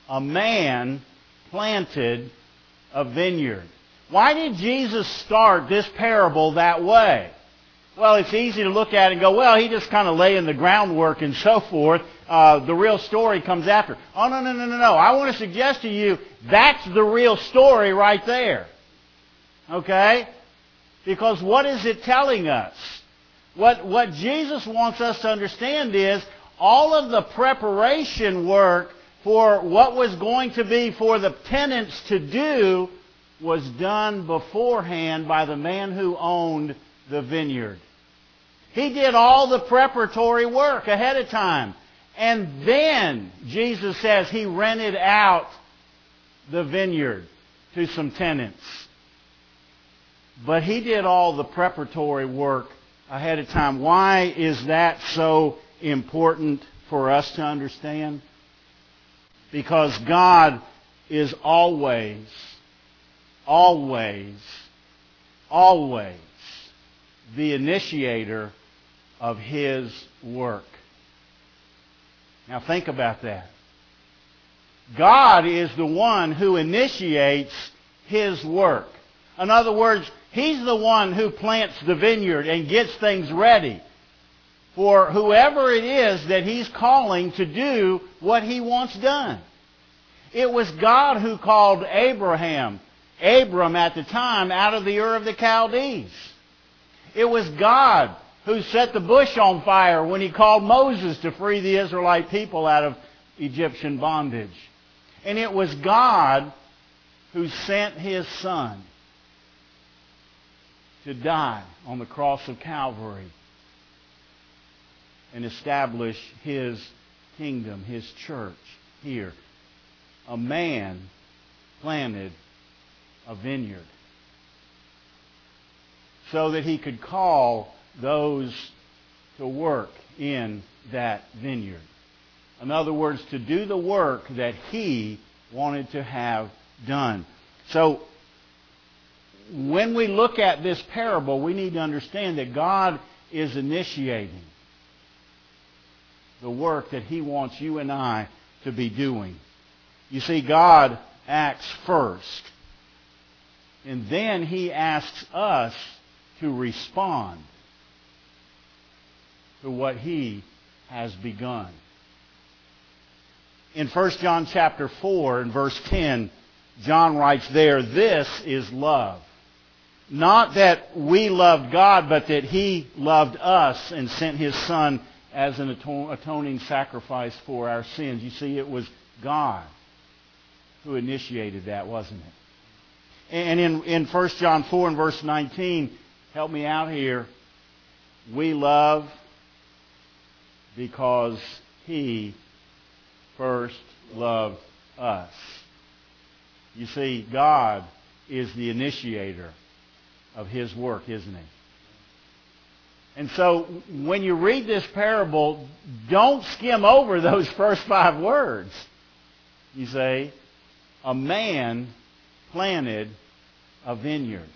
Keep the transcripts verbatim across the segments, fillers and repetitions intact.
a man planted a vineyard. Why did Jesus start this parable that way? Well, it's easy to look at it and go, well, he just kind of laying the groundwork and so forth. Uh, the real story comes after. Oh, no, no, no, no, no. I want to suggest to you that's the real story right there. Okay? Because what is it telling us? What, what Jesus wants us to understand is all of the preparation work for what was going to be for the tenants to do was done beforehand by the man who owned the vineyard. He did all the preparatory work ahead of time. And then, Jesus says, He rented out the vineyard to some tenants. But He did all the preparatory work ahead of time. Why is that so important for us to understand? Because God is always, always, always the initiator of His work. Now think about that. God is the one who initiates His work. In other words, He's the one who plants the vineyard and gets things ready for whoever it is that He's calling to do what He wants done. It was God who called Abraham, Abram at the time, out of the Ur of the Chaldees. It was God who set the bush on fire when He called Moses to free the Israelite people out of Egyptian bondage. And it was God who sent His Son to die on the cross of Calvary and establish His kingdom, His church here. A man planted a vineyard so that he could call those to work in that vineyard. In other words, to do the work that He wanted to have done. So, when we look at this parable, we need to understand that God is initiating the work that He wants you and I to be doing. You see, God acts first, and then He asks us to respond to what He has begun. In First John chapter four and verse ten, John writes there, "This is love. Not that we loved God, but that He loved us and sent His Son as an atoning sacrifice for our sins." You see, it was God who initiated that, wasn't it? And in, in First John four and verse nineteen, help me out here, we love because He first loved us. You see, God is the initiator of His work, isn't He? And so, when you read this parable, don't skim over those first five words. You say, a man planted a vineyard.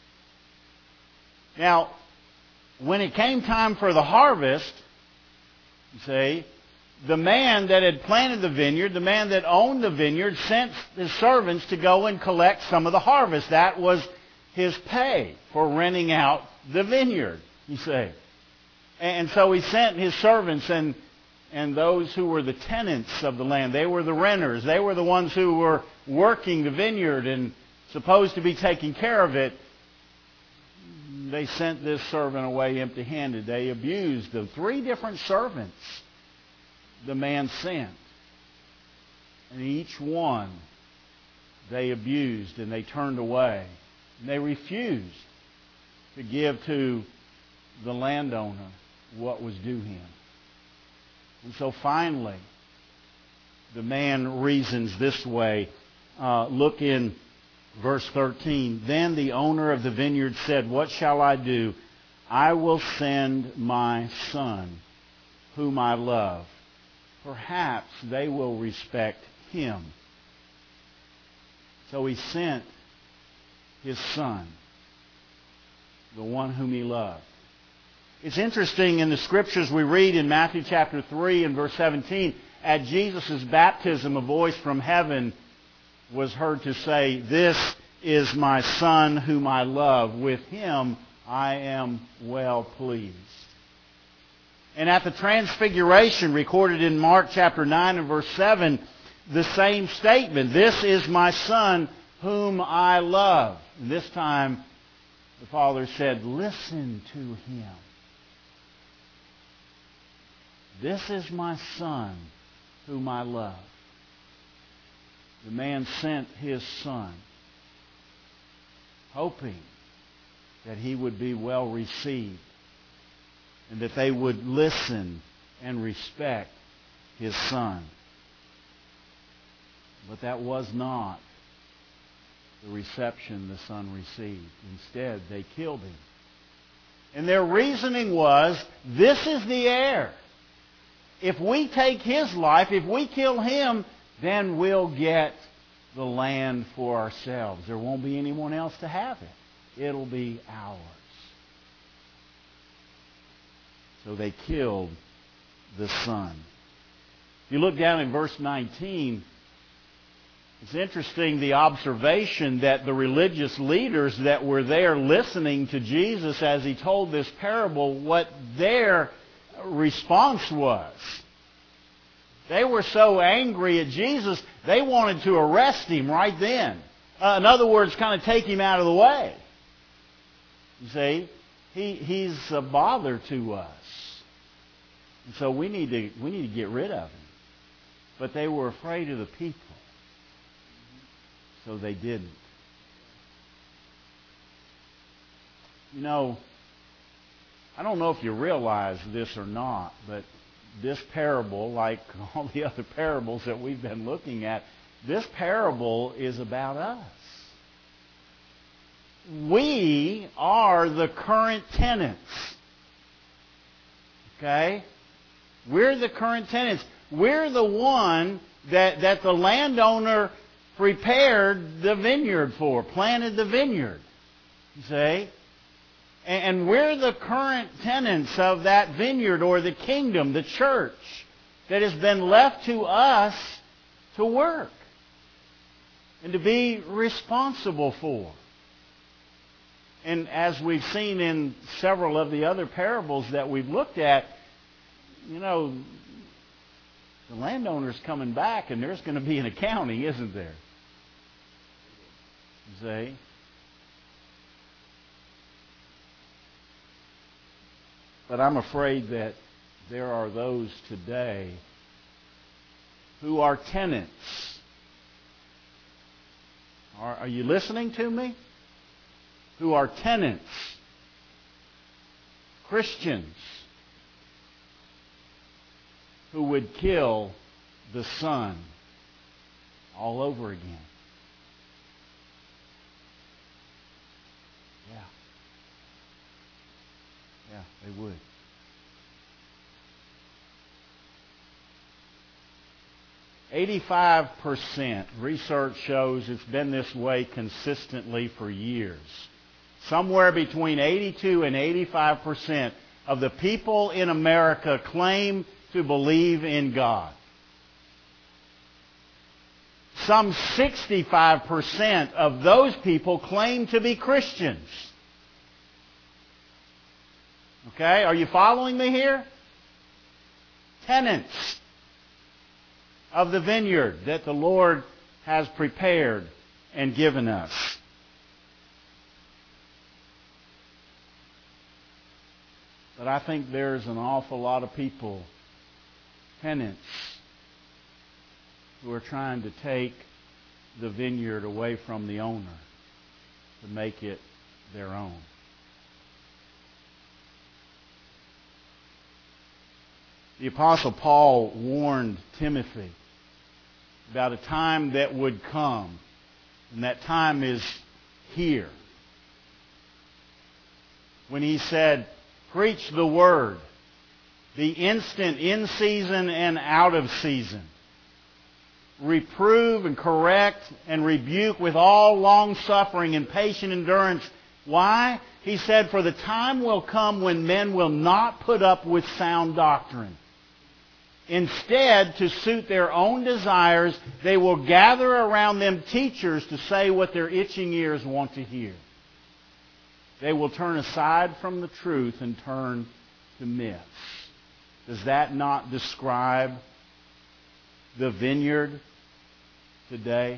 Now, when it came time for the harvest, you see, the man that had planted the vineyard, the man that owned the vineyard, sent his servants to go and collect some of the harvest. That was his pay for renting out the vineyard, you see. And so he sent his servants and and those who were the tenants of the land. They were the renters. They were the ones who were working the vineyard and supposed to be taking care of it. They sent this servant away empty-handed. They abused the three different servants the man sent. And each one they abused and they turned away. And they refused to give to the landowner what was due him. And so finally, the man reasons this way. Uh, look in verse thirteen. Then the owner of the vineyard said, "What shall I do? I will send my son, whom I love. Perhaps they will respect him." So he sent his son, the one whom he loved. It's interesting in the Scriptures we read in Matthew chapter three and verse seventeen, at Jesus' baptism, a voice from heaven was heard to say, "This is my Son whom I love. With him I am well pleased." And at the Transfiguration, recorded in Mark chapter nine and verse seven, the same statement, "This is my Son whom I love." And this time, the Father said, "Listen to him. This is my Son whom I love." The man sent his Son, hoping that he would be well received and that they would listen and respect his Son. But that was not the reception the Son received. Instead, they killed him. And their reasoning was, this is the heir. If we take his life, if we kill him, then we'll get the land for ourselves. There won't be anyone else to have it. It'll be ours. So they killed the Son. If you look down in verse nineteen, it's interesting the observation that the religious leaders that were there listening to Jesus as he told this parable, what their response was. They were so angry at Jesus, they wanted to arrest him right then. Uh, in other words, kind of take him out of the way. You see, he, he's a bother to us. And so we need to we need to get rid of him. But they were afraid of the people. So they didn't. You know, I don't know if you realize this or not, but this parable, like all the other parables that we've been looking at, this parable is about us. We are the current tenants. Okay? We're the current tenants. We're the one that, that the landowner prepared the vineyard for, planted the vineyard. You see? And we're the current tenants of that vineyard or the kingdom, the church, that has been left to us to work and to be responsible for. And as we've seen in several of the other parables that we've looked at, you know, the landowner's coming back and there's going to be an accounting, isn't there? You see? But I'm afraid that there are those today who are tenants. Are, are you listening to me? Who are tenants. Christians who would kill the Son all over again. Yeah. Yeah, they would. eighty-five percent, research shows it's been this way consistently for years. Somewhere between eighty-two and eighty-five percent of the people in America claim to believe in God. Some sixty-five percent of those people claim to be Christians. Okay, are you following me here? Tenants of the vineyard that the Lord has prepared and given us. But I think there's an awful lot of people, tenants, who are trying to take the vineyard away from the owner to make it their own. The Apostle Paul warned Timothy about a time that would come, and that time is here. When he said, preach the word, be instant in season and out of season. Reprove and correct and rebuke with all long-suffering and patient endurance. Why? He said, for the time will come when men will not put up with sound doctrine. Instead, to suit their own desires, they will gather around them teachers to say what their itching ears want to hear. They will turn aside from the truth and turn to myths. Does that not describe the vineyard today?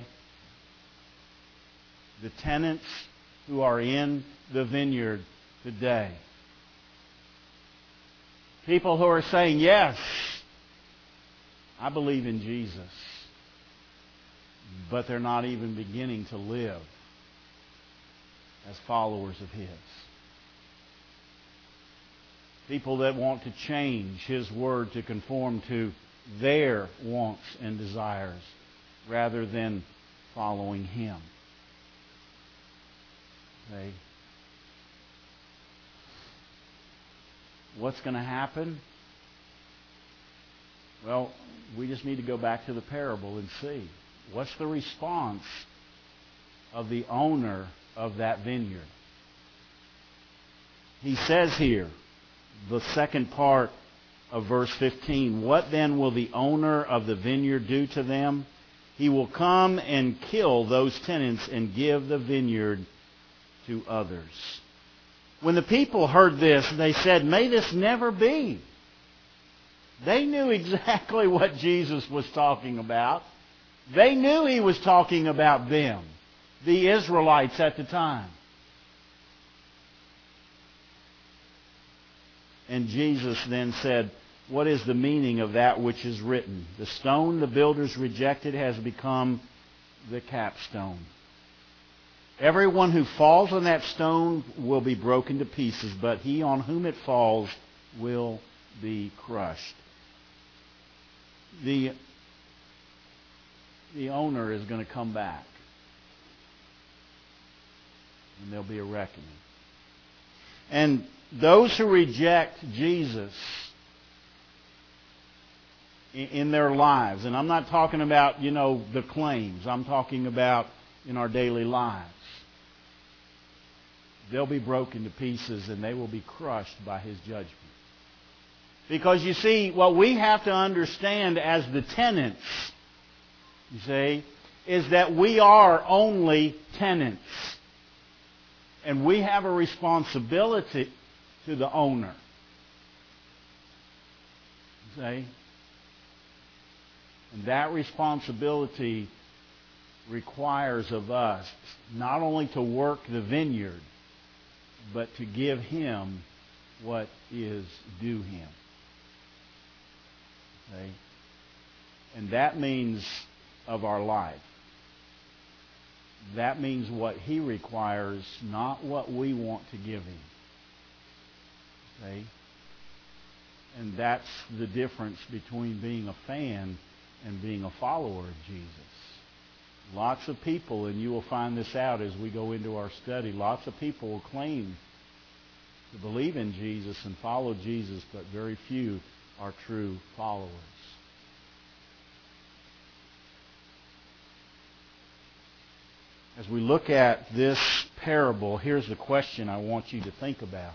The tenants who are in the vineyard today. People who are saying, yes, I believe in Jesus, but they're not even beginning to live as followers of His. People that want to change His Word to conform to their wants and desires rather than following Him. Okay. What's going to happen? Well, we just need to go back to the parable and see. What's the response of the owner of that vineyard? He says here, the second part of verse fifteen, what then will the owner of the vineyard do to them? He will come and kill those tenants and give the vineyard to others. When the people heard this, they said, may this never be. They knew exactly what Jesus was talking about. They knew He was talking about them, the Israelites at the time. And Jesus then said, what is the meaning of that which is written? The stone the builders rejected has become the capstone. Everyone who falls on that stone will be broken to pieces, but he on whom it falls will be crushed. The, the owner is going to come back. And there'll be a reckoning. And those who reject Jesus in, in their lives, and I'm not talking about, you know, the claims. I'm talking about in our daily lives. They'll be broken to pieces and they will be crushed by His judgment. Because you see, what we have to understand as the tenants, you see, is that we are only tenants. And we have a responsibility to the owner. You see? And that responsibility requires of us not only to work the vineyard, but to give Him what is due Him. Okay? And that means of our life. That means what He requires, not what we want to give Him. Okay? And that's the difference between being a fan and being a follower of Jesus. Lots of people, and you will find this out as we go into our study, lots of people will claim to believe in Jesus and follow Jesus, but very few are true followers. As we look at this parable, here's the question I want you to think about.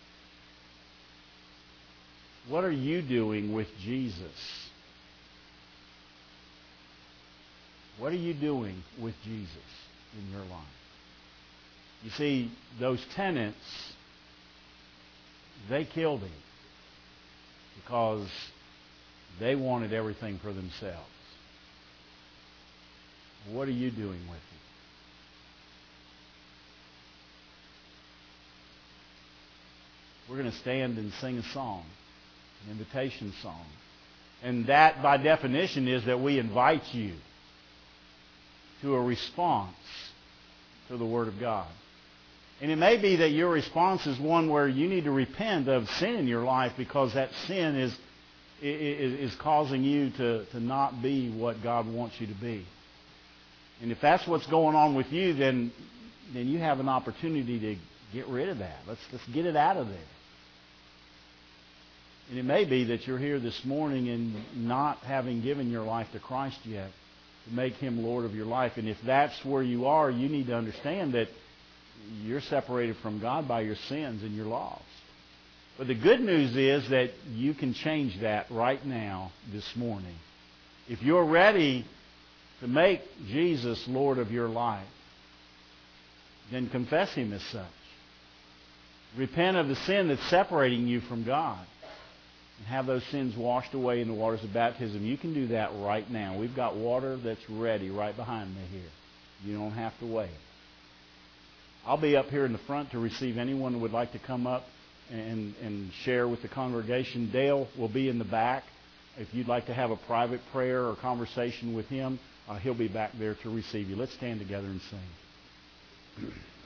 What are you doing with Jesus? What are you doing with Jesus in your life? You see, those tenants, they killed Him because they wanted everything for themselves. What are you doing with Him? We're going to stand and sing a song, an invitation song. And that, by definition, is that we invite you to a response to the Word of God. And it may be that your response is one where you need to repent of sin in your life because that sin is, is, is causing you to, to not be what God wants you to be. And if that's what's going on with you, then, then you have an opportunity to get rid of that. Let's, let's get it out of there. And it may be that you're here this morning and not having given your life to Christ yet, to make Him Lord of your life. And if that's where you are, you need to understand that you're separated from God by your sins and you're lost. But the good news is that you can change that right now, this morning. If you're ready to make Jesus Lord of your life, then confess Him as such. Repent of the sin that's separating you from God and have those sins washed away in the waters of baptism. You can do that right now. We've got water that's ready right behind me here. You don't have to wait. I'll be up here in the front to receive anyone who would like to come up and, and share with the congregation. Dale will be in the back. If you'd like to have a private prayer or conversation with him, uh, he'll be back there to receive you. Let's stand together and sing.